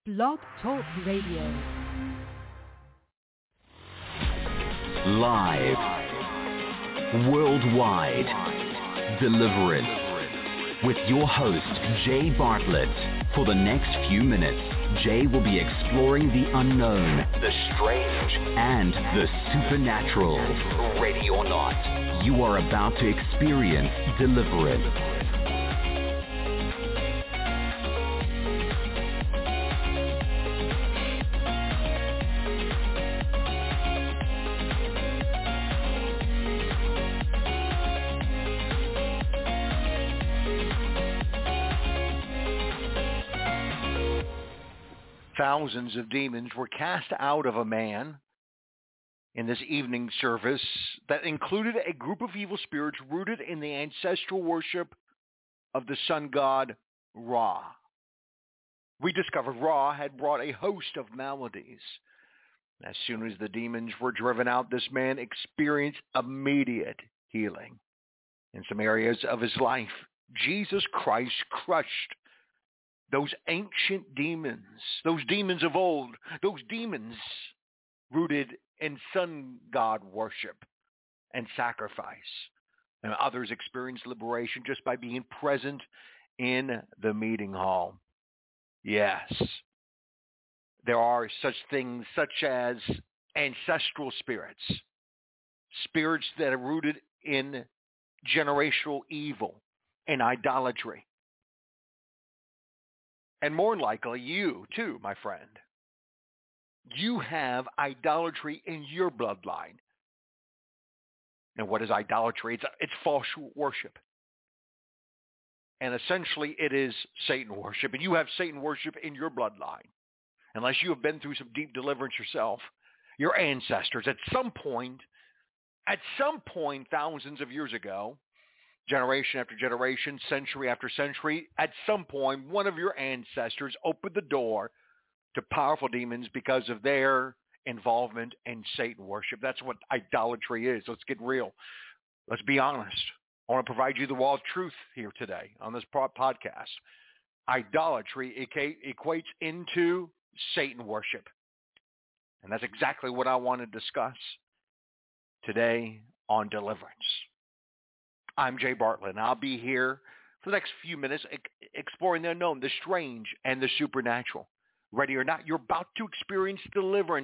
Blog Talk Radio. Live. Worldwide. Deliverance. With your host, Jay Bartlett. For the next few minutes, Jay will be exploring the unknown, the strange, and the supernatural. Ready or not, you are about to experience deliverance. Thousands of demons were cast out of a man in this evening service that included a group of evil spirits rooted in the ancestral worship of the sun god Ra. We discovered Ra had brought a host of maladies. As soon as the demons were driven out, this man experienced immediate healing. In some areas of his life, Jesus Christ crushed those ancient demons, those demons of old, those demons rooted in sun god worship and sacrifice. And others experienced liberation just by being present in the meeting hall. Yes, there are such things such as ancestral spirits, spirits that are rooted in generational evil and idolatry. And more likely, you too, my friend. You have idolatry in your bloodline. And what is idolatry? It's false worship. And essentially, it is Satan worship. And you have Satan worship in your bloodline. Unless you have been through some deep deliverance yourself, your ancestors, at some point, thousands of years ago, generation after generation, century after century, at some point, one of your ancestors opened the door to powerful demons because of their involvement in Satan worship. That's what idolatry is. Let's get real. Let's be honest. I want to provide you the wall of truth here today on this podcast. Idolatry equates into Satan worship. And that's exactly what I want to discuss today on deliverance. I'm Jay Bartlett, and I'll be here for the next few minutes exploring the unknown, the strange, and the supernatural. Ready or not, you're about to experience deliverance.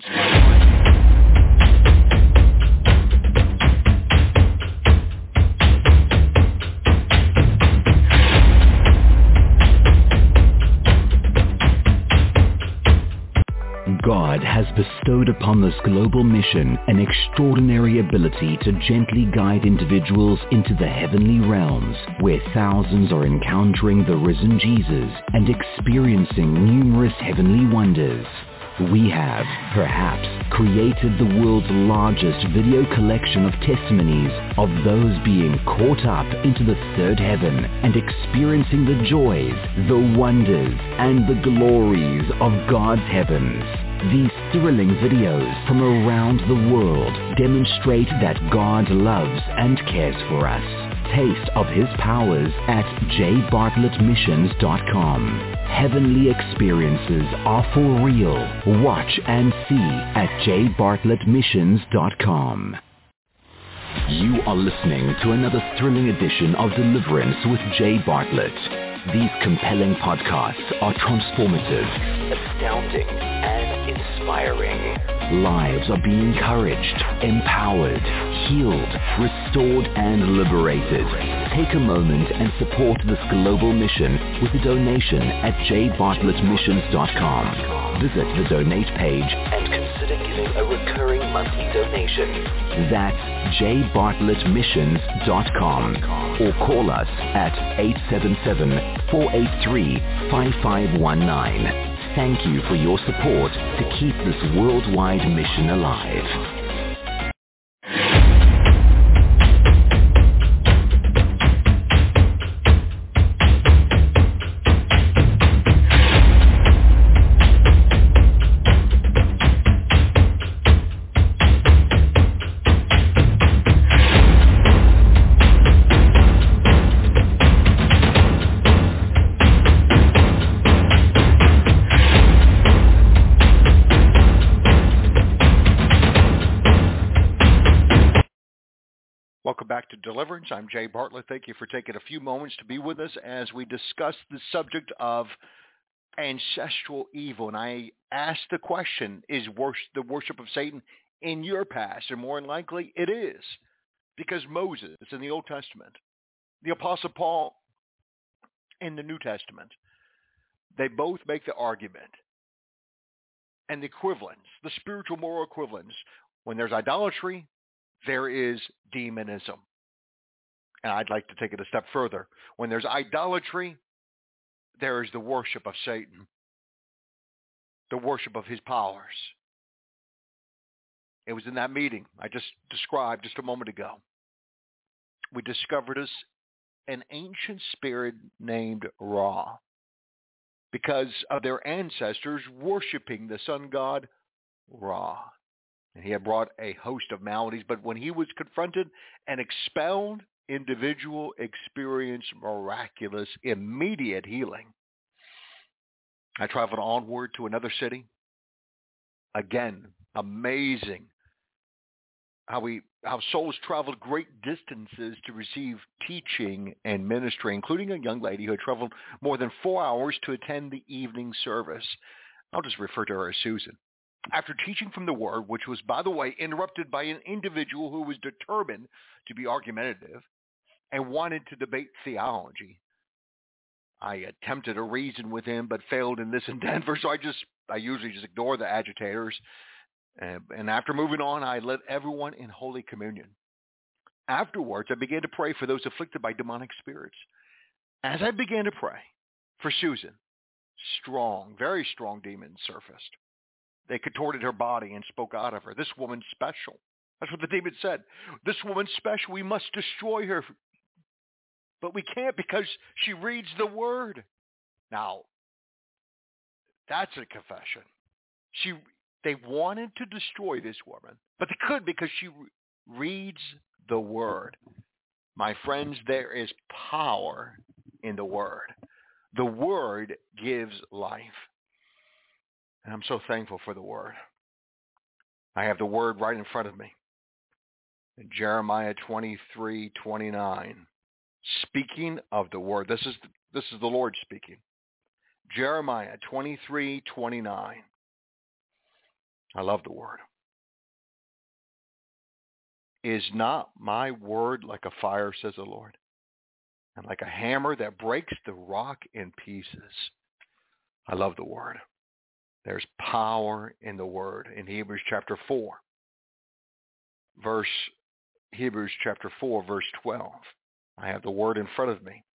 God has bestowed upon this global mission an extraordinary ability to gently guide individuals into the heavenly realms, where thousands are encountering the risen Jesus and experiencing numerous heavenly wonders. We have, perhaps, created the world's largest video collection of testimonies of those being caught up into the third heaven and experiencing the joys, the wonders, and the glories of God's heavens. These thrilling videos from around the world demonstrate that God loves and cares for us. Taste of his powers at jbartlettmissions.com. Heavenly experiences are for real. Watch and see at jbartlettmissions.com. You are listening to another thrilling edition of Deliverance with Jay Bartlett. These compelling podcasts are transformative, astounding, and inspiring. Lives are being encouraged, empowered, healed, restored, and liberated. Take a moment and support this global mission with a donation at jbartlettmissions.com. Visit the donate page and consider giving a recurring monthly donation. That's jbartlettmissions.com or call us at 877-483-5519. Thank you for your support to keep this worldwide mission alive. to Deliverance. I'm Jay Bartlett. Thank you for taking a few moments to be with us as we discuss the subject of ancestral evil. And I asked the question, is the worship of Satan in your past? And more than likely, it is. Because Moses in the Old Testament, the Apostle Paul in the New Testament, they both make the argument and the equivalence, the spiritual moral equivalence. When there's idolatry, there is demonism. And I'd like to take it a step further. When there's idolatry, there is the worship of Satan, the worship of his powers. It was in that meeting I just described just a moment ago. We discovered an ancient spirit named Ra, because of their ancestors worshiping the sun god Ra. And he had brought a host of maladies, but when he was confronted and expelled, individual experienced miraculous, immediate healing. I traveled onward to another city. Again, amazing how souls traveled great distances to receive teaching and ministry, including a young lady who had traveled more than 4 hours to attend the evening service. I'll just refer to her as Susan. After teaching from the Word, which was, by the way, interrupted by an individual who was determined to be argumentative and wanted to debate theology, I attempted to reason with him, but failed in this endeavor, so I usually just ignore the agitators. And after moving on, I led everyone in Holy Communion. Afterwards, I began to pray for those afflicted by demonic spirits. As I began to pray for Susan, very strong demons surfaced. They contorted her body and spoke out of her. This woman's special. That's what the demon said. This woman's special. We must destroy her. But we can't because she reads the Word. Now, that's a confession. They wanted to destroy this woman, but they couldn't because she reads the Word. My friends, there is power in the Word. The Word gives life. And I'm so thankful for the Word. I have the Word right in front of me. In Jeremiah 23:29, speaking of the Word. This is the Lord speaking. Jeremiah 23:29. I love the Word. Is not my word like a fire, says the Lord, and like a hammer that breaks the rock in pieces? I love the Word. There's power in the Word. In Hebrews chapter 4, verse 12. I have the Word in front of me.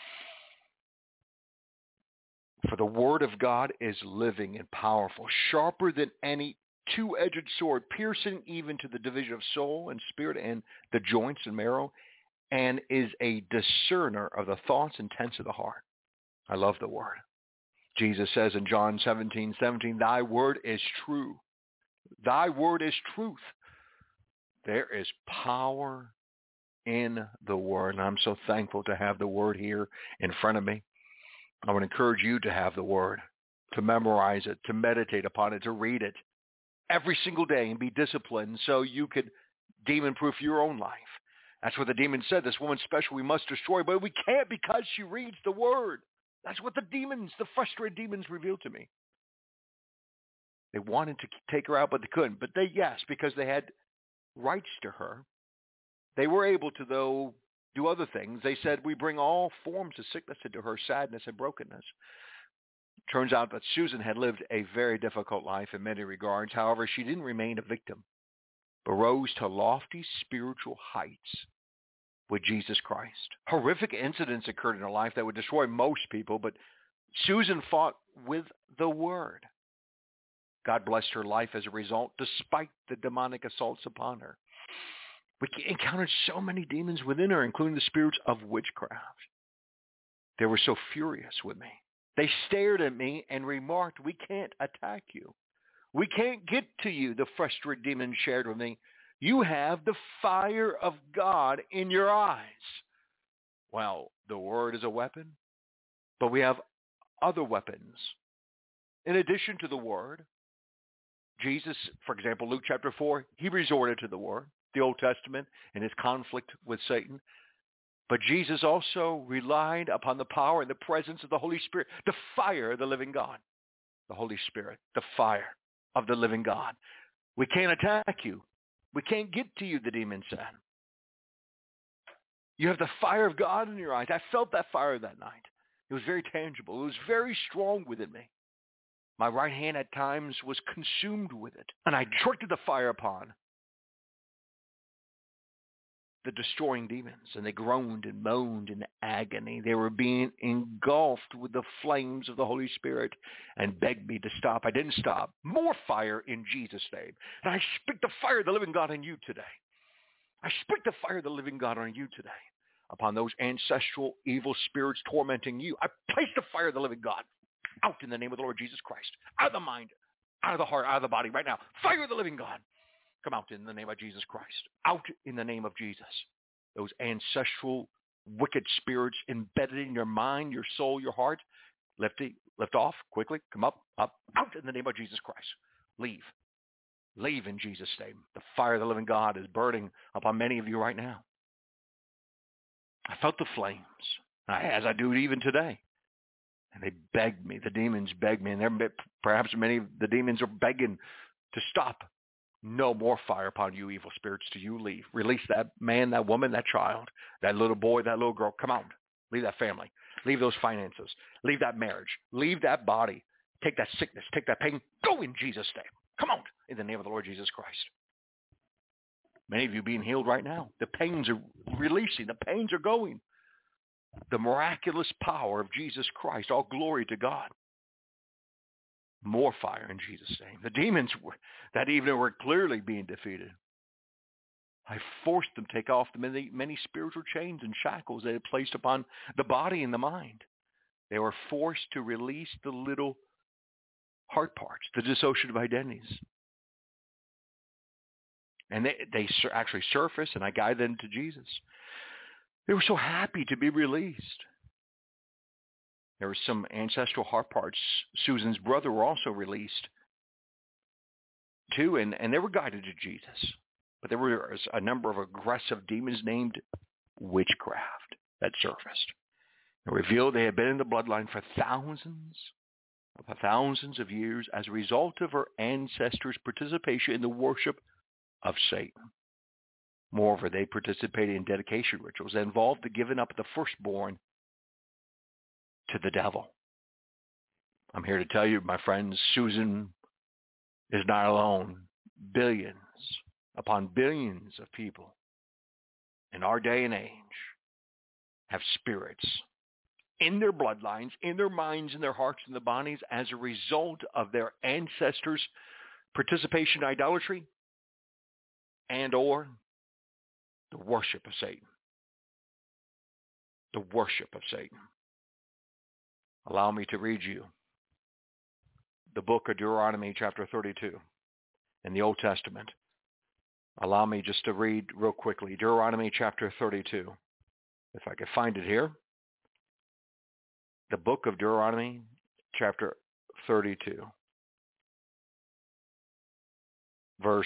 For the Word of God is living and powerful, sharper than any two-edged sword, piercing even to the division of soul and spirit and the joints and marrow, and is a discerner of the thoughts and intents of the heart. I love the Word. Jesus says in John 17:17, thy word is true. Thy word is truth. There is power in the Word, and I'm so thankful to have the Word here in front of me. I would encourage you to have the Word, to memorize it, to meditate upon it, to read it every single day and be disciplined so you could demon-proof your own life. That's what the demon said. This woman's special. We must destroy, but we can't because she reads the Word. That's what the frustrated demons revealed to me. They wanted to take her out, but they couldn't. But because they had rights to her, they were able to, though, do other things. They said, we bring all forms of sickness into her, sadness and brokenness. Turns out that Susan had lived a very difficult life in many regards. However, she didn't remain a victim, but rose to lofty spiritual heights with Jesus Christ. Horrific incidents occurred in her life that would destroy most people, but Susan fought with the Word. God blessed her life as a result, despite the demonic assaults upon her. We encountered so many demons within her, including the spirits of witchcraft. They were so furious with me. They stared at me and remarked, we can't attack you. We can't get to you, the frustrated demon shared with me. You have the fire of God in your eyes. Well, the Word is a weapon, but we have other weapons. In addition to the Word, Jesus, for example, Luke chapter 4, he resorted to the Word. the Old Testament and his conflict with Satan. But Jesus also relied upon the power and the presence of the Holy Spirit, the fire of the living God. The Holy Spirit, the fire of the living God. We can't attack you. We can't get to you, the demon said. You have the fire of God in your eyes. I felt that fire that night. It was very tangible. It was very strong within me. My right hand at times was consumed with it. And I directed the fire upon the destroying demons, and they groaned and moaned in agony. They were being engulfed with the flames of the Holy Spirit and begged me to stop. I didn't stop. More fire in Jesus' name. And I speak the fire of the living God on you today. I speak the fire of the living God on you today. Upon those ancestral evil spirits tormenting you, I place the fire of the living God out in the name of the Lord Jesus Christ. Out of the mind, out of the heart, out of the body right now. Fire of the living God. Come out in the name of Jesus Christ. Out in the name of Jesus. Those ancestral wicked spirits embedded in your mind, your soul, your heart. Lift off quickly. Come up. Out in the name of Jesus Christ. Leave. Leave in Jesus' name. The fire of the living God is burning upon many of you right now. I felt the flames, as I do even today. And they begged me. The demons begged me. And perhaps many of the demons are begging to stop. No more fire upon you, evil spirits, till you leave. Release that man, that woman, that child, that little boy, that little girl. Come out. Leave that family. Leave those finances. Leave that marriage. Leave that body. Take that sickness. Take that pain. Go in Jesus' name. Come out in the name of the Lord Jesus Christ. Many of you being healed right now. The pains are releasing. The pains are going. The miraculous power of Jesus Christ. All glory to God. More fire in Jesus' name. The demons that evening were clearly being defeated. I forced them to take off the many spiritual chains and shackles they had placed upon the body and the mind. They were forced to release the little heart parts, the dissociative identities. And they actually surfaced, and I guided them to Jesus. They were so happy to be released. There were some ancestral heart parts. Susan's brother were also released too, and they were guided to Jesus. But there were a number of aggressive demons named witchcraft that surfaced. It revealed they had been in the bloodline for thousands of years as a result of her ancestors' participation in the worship of Satan. Moreover, they participated in dedication rituals that involved the giving up of the firstborn to the devil. I'm here to tell you, my friends, Susan is not alone. Billions upon billions of people in our day and age have spirits in their bloodlines, in their minds, in their hearts, in their bodies as a result of their ancestors' participation in idolatry and or the worship of Satan. The worship of Satan. Allow me to read you the book of Deuteronomy chapter 32 in the Old Testament. Allow me just to read real quickly. Deuteronomy chapter 32. If I could find it here. The book of Deuteronomy chapter 32. Verse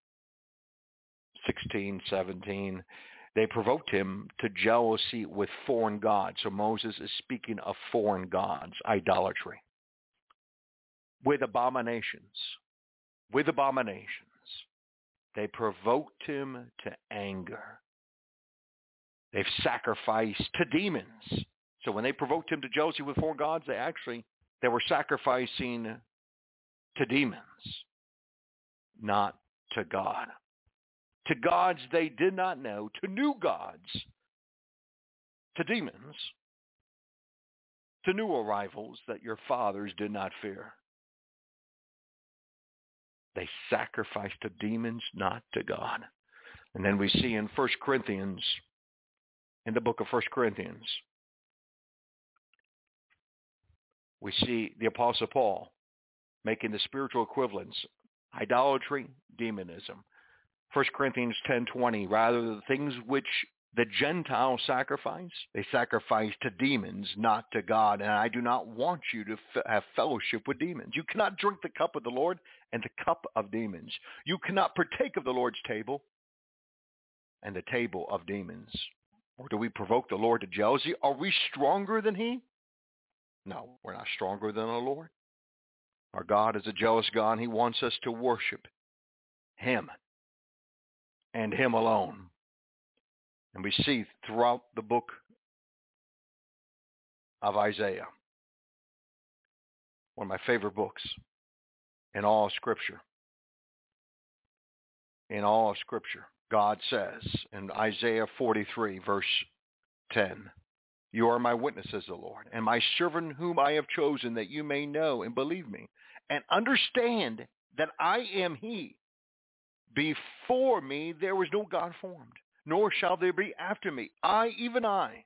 16, 17. They provoked him to jealousy with foreign gods. So Moses is speaking of foreign gods, idolatry. With abominations. With abominations. They provoked him to anger. They've sacrificed to demons. So when they provoked him to jealousy with foreign gods, they were sacrificing to demons, not to God. To gods they did not know, to new gods, to demons, to new arrivals that your fathers did not fear. They sacrificed to demons, not to God. And then we see in 1 Corinthians, in the book of 1 Corinthians, we see the Apostle Paul making the spiritual equivalents, idolatry, demonism. 1 Corinthians 10:20, rather the things which the Gentiles sacrifice, they sacrifice to demons, not to God. And I do not want you to have fellowship with demons. You cannot drink the cup of the Lord and the cup of demons. You cannot partake of the Lord's table and the table of demons? Or do we provoke the Lord to jealousy? Are we stronger than he? No, we're not stronger than the Lord. Our God is a jealous God. He wants us to worship him and him alone. And we see throughout the book of Isaiah, one of my favorite books in all of Scripture. In all of Scripture, God says in Isaiah 43, verse 10, "You are my witness, says the Lord, and my servant whom I have chosen, that you may know and believe me, and understand that I am he. Before me there was no God formed, nor shall there be after me. I, even I,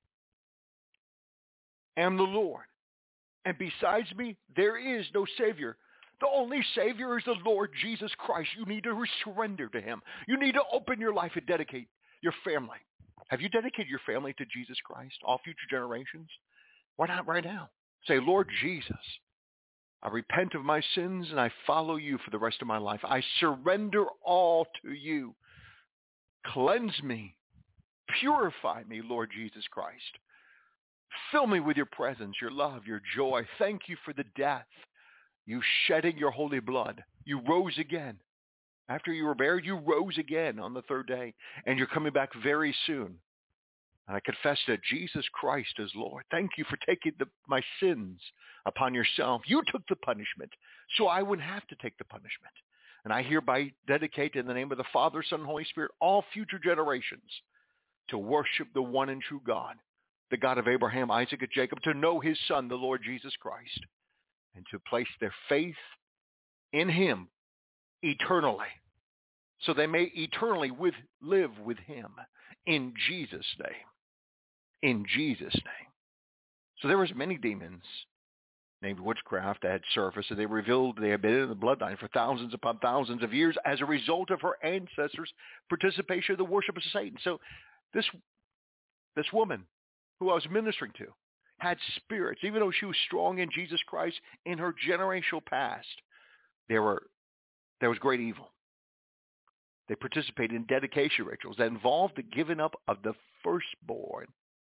am the Lord, and besides me there is no Savior." The only Savior is the Lord Jesus Christ. You need to surrender to him. You need to open your life and dedicate your family. Have you dedicated your family to Jesus Christ, all future generations? Why not right now? Say, "Lord Jesus, I repent of my sins and I follow you for the rest of my life. I surrender all to you. Cleanse me. Purify me, Lord Jesus Christ. Fill me with your presence, your love, your joy. Thank you for the death. You shedding your holy blood. You rose again. After you were buried, you rose again on the third day. And you're coming back very soon. And I confess that Jesus Christ is Lord. Thank you for taking my sins upon yourself. You took the punishment, so I wouldn't have to take the punishment. And I hereby dedicate in the name of the Father, Son, and Holy Spirit, all future generations to worship the one and true God, the God of Abraham, Isaac, and Jacob, to know his Son, the Lord Jesus Christ, and to place their faith in him eternally, so they may eternally live with him in Jesus' name. In Jesus' name. So there was many demons named witchcraft that had surfaced, and they revealed they had been in the bloodline for thousands upon thousands of years as a result of her ancestors' participation in the worship of Satan. So this woman who I was ministering to had spirits, even though she was strong in Jesus Christ in her generational past. There was great evil. They participated in dedication rituals that involved the giving up of the firstborn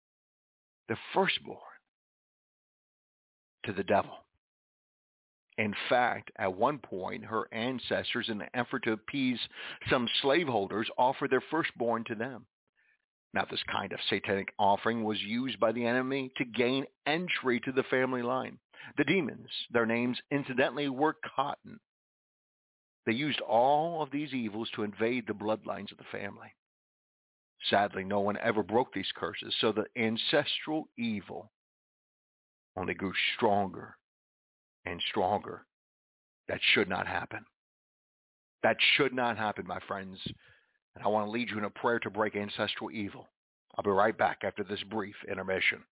to the devil. In fact, at one point, her ancestors, in an effort to appease some slaveholders, offered their firstborn to them. Now, this kind of satanic offering was used by the enemy to gain entry to the family line. The demons, their names incidentally were Cotton. They used all of these evils to invade the bloodlines of the family. Sadly, no one ever broke these curses, so the ancestral evil only grew stronger and stronger. That should not happen. That should not happen, my friends. And I want to lead you in a prayer to break ancestral evil. I'll be right back after this brief intermission.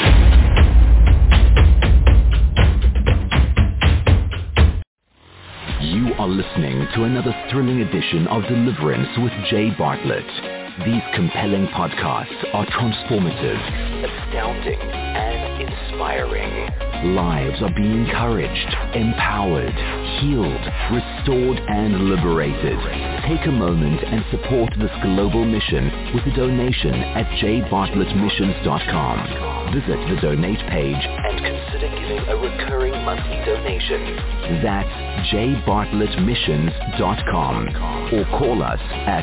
You are listening to another thrilling edition of Deliverance with Jay Bartlett. These compelling podcasts are transformative, astounding, and inspiring. Lives are being encouraged, empowered, healed, restored, and liberated. Take a moment and support this global mission with a donation at jbartlettmissions.com. Visit the donate page and consider giving a recurring monthly donation. That's jbartlettmissions.com or call us at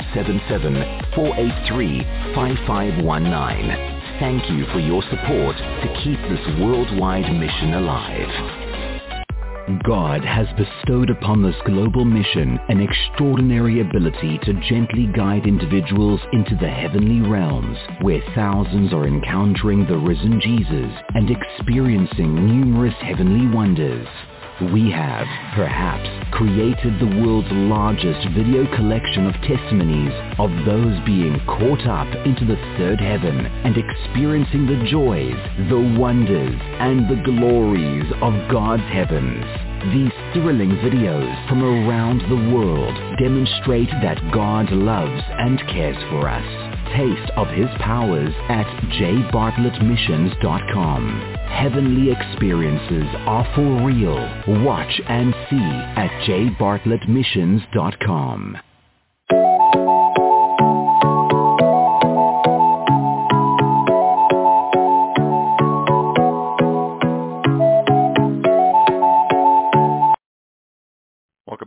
877-483-5519. Thank you for your support to keep this worldwide mission alive. God has bestowed upon this global mission an extraordinary ability to gently guide individuals into the heavenly realms, where thousands are encountering the risen Jesus and experiencing numerous heavenly wonders. We have, perhaps, created the world's largest video collection of testimonies of those being caught up into the third heaven and experiencing the joys, the wonders, and the glories of God's heavens. These thrilling videos from around the world demonstrate that God loves and cares for us. Taste of his powers at jbartlettmissions.com. Heavenly experiences are for real. Watch and see at jbartlettmissions.com.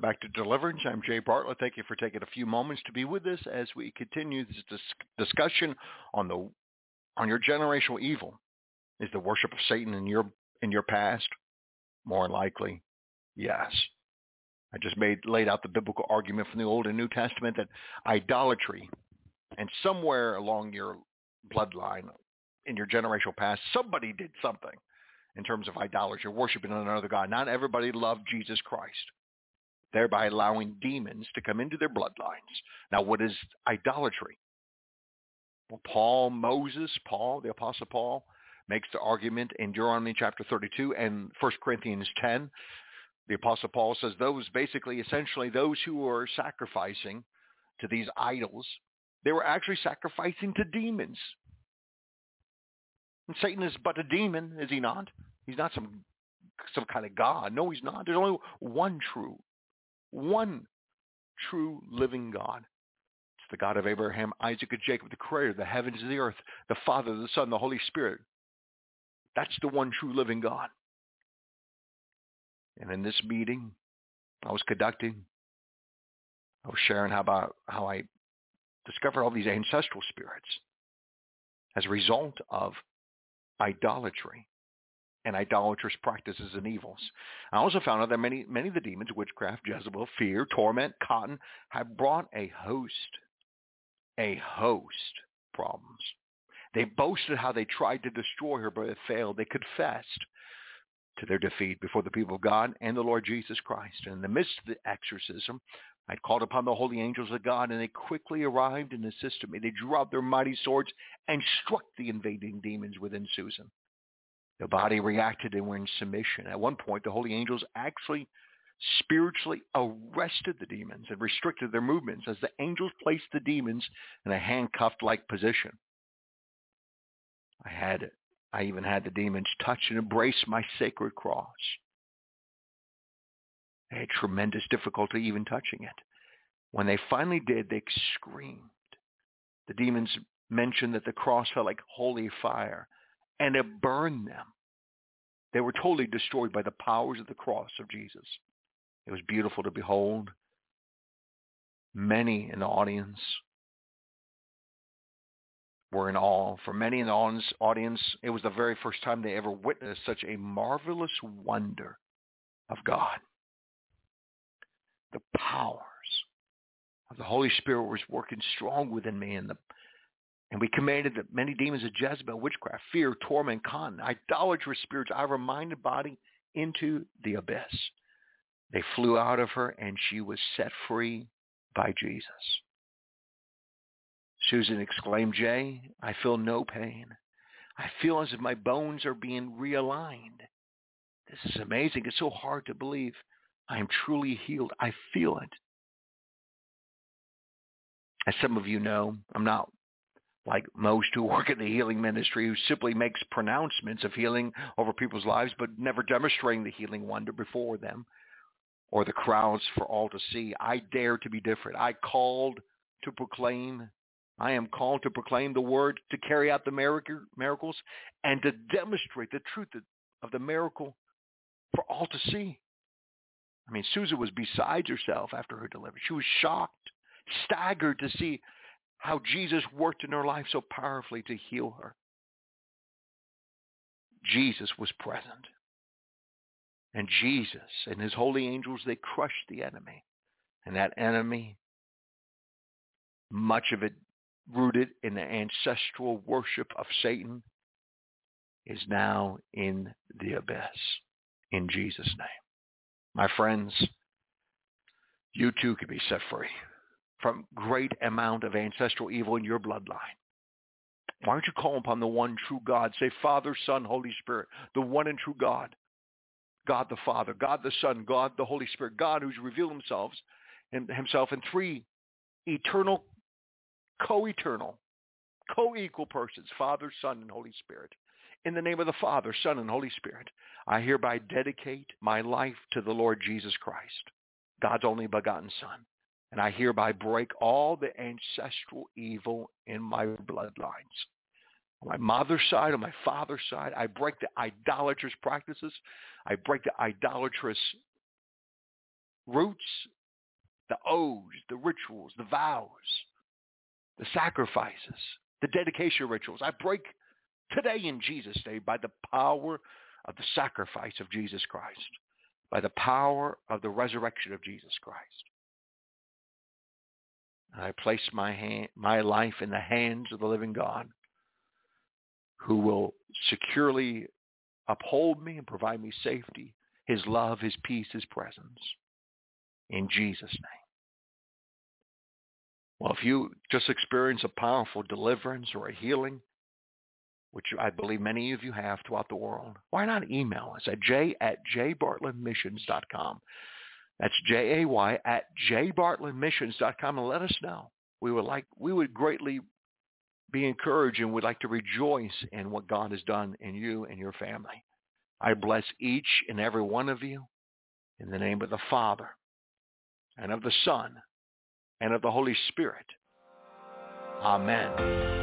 back to Deliverance. I'm Jay Bartlett. Thank you for taking a few moments to be with us as we continue this discussion on your generational evil. Is the worship of Satan in your past? More likely, yes. I just laid out the biblical argument from the Old and New Testament that idolatry, and somewhere along your bloodline, in your generational past, somebody did something in terms of idolatry, worshiping another God. Not everybody loved Jesus Christ, thereby allowing demons to come into their bloodlines. Now, what is idolatry? Well, the Apostle Paul, makes the argument in Deuteronomy chapter 32 and 1 Corinthians 10. The Apostle Paul says essentially those who were sacrificing to these idols, they were actually sacrificing to demons. And Satan is but a demon, is he not? He's not some kind of God. No, he's not. There's only one true living God. It's the God of Abraham, Isaac, and Jacob, the creator of the heavens and the earth, the Father, the Son, the Holy Spirit. That's the one true living God. And in this meeting I was conducting, I was sharing how I discovered all these ancestral spirits as a result of idolatry and idolatrous practices and evils. I also found out that many of the demons, witchcraft, Jezebel, fear, torment, cotton, have brought a host problems. They boasted how they tried to destroy her, but it failed. They confessed to their defeat before the people of God and the Lord Jesus Christ. And in the midst of the exorcism, I called upon the holy angels of God, and they quickly arrived and assisted me. They drew out their mighty swords and struck the invading demons within Susan. The body reacted and were in submission. At one point, the holy angels actually spiritually arrested the demons and restricted their movements as the angels placed the demons in a handcuffed-like position. I even had the demons touch and embrace my sacred cross. I had tremendous difficulty even touching it. When they finally did, they screamed. The demons mentioned that the cross felt like holy fire, and it burned them. They were totally destroyed by the powers of the cross of Jesus. It was beautiful to behold. Many in the audience were in awe. For many in the audience, it was the very first time they ever witnessed such a marvelous wonder of God. The powers of the Holy Spirit was working strong within me, and we commanded that many demons of Jezebel, witchcraft, fear, torment, cotton, idolatrous spirits, out of her mind and body into the abyss. They flew out of her, and she was set free by Jesus. Susan exclaimed, "Jay, I feel no pain. I feel as if my bones are being realigned. This is amazing. It's so hard to believe. I am truly healed. I feel it." As some of you know, I'm not like most who work in the healing ministry, who simply makes pronouncements of healing over people's lives, but never demonstrating the healing wonder before them or the crowds for all to see. I dare to be different. I am called to proclaim the word, to carry out the miracles, and to demonstrate the truth of the miracle for all to see. I mean, Susan was beside herself after her deliverance. She was shocked, staggered to see how Jesus worked in her life so powerfully to heal her. Jesus was present. And Jesus and his holy angels, they crushed the enemy. And that enemy, much of it rooted in the ancestral worship of Satan, is now in the abyss, in Jesus' name. My friends, you too can be set free from great amount of ancestral evil in your bloodline. Why don't you call upon the one true God? Say, Father, Son, Holy Spirit, the one and true God. God the Father, God the Son, God the Holy Spirit, God who's revealed himself in three eternal, co-eternal, co-equal persons, Father, Son, and Holy Spirit. In the name of the Father, Son, and Holy Spirit, I hereby dedicate my life to the Lord Jesus Christ, God's only begotten Son. And I hereby break all the ancestral evil in my bloodlines. On my mother's side, on my father's side, I break the idolatrous practices. I break the idolatrous roots, the oaths, the rituals, the vows, the sacrifices, the dedication rituals. I break today in Jesus' name by the power of the sacrifice of Jesus Christ, by the power of the resurrection of Jesus Christ. I place my life in the hands of the living God, who will securely uphold me and provide me safety, his love, his peace, his presence. In Jesus' name. Well, if you just experience a powerful deliverance or a healing, which I believe many of you have throughout the world, why not email us at j@jbartlettmissions.com. That's JAY@jbartlettmissions.com, and let us know. We would greatly be encouraged and would like to rejoice in what God has done in you and your family. I bless each and every one of you in the name of the Father and of the Son and of the Holy Spirit. Amen.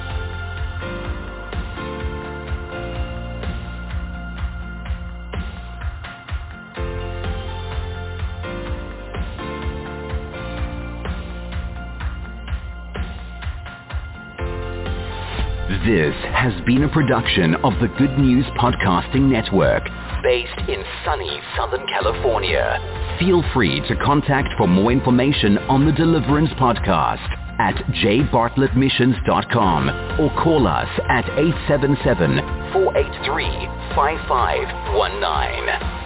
This has been a production of the Good News Podcasting Network, based in sunny Southern California. Feel free to contact for more information on the Deliverance Podcast at jbartlettmissions.com or call us at 877-483-5519.